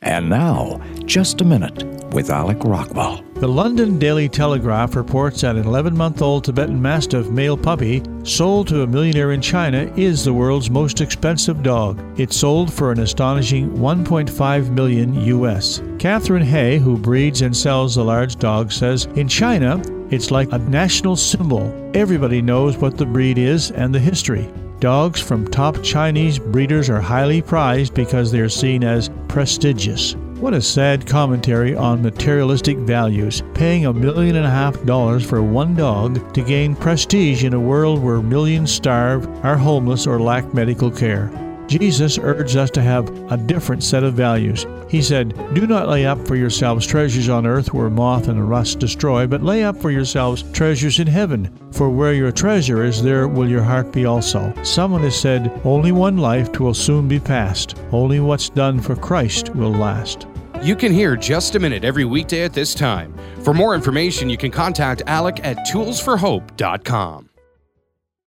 And now, Just a Minute with Alec Rockwell. The London Daily Telegraph reports that an 11-month-old Tibetan Mastiff male puppy sold to a millionaire in China is the world's most expensive dog. It sold for an astonishing $1.5 million US. Catherine Hay, who breeds and sells the large dog, says, in China, it's like a national symbol. Everybody knows what the breed is and the history. Dogs from top Chinese breeders are highly prized because they are seen as prestigious. What a sad commentary on materialistic values, paying $1.5 million for one dog to gain prestige in a world where millions starve, are homeless, or lack medical care. Jesus urged us to have a different set of values. He said, do not lay up for yourselves treasures on earth where moth and rust destroy, but lay up for yourselves treasures in heaven. For where your treasure is, there will your heart be also. Someone has said, only one life will soon be past. Only what's done for Christ will last. You can hear Just a Minute every weekday at this time. For more information, you can contact Alec at toolsforhope.com.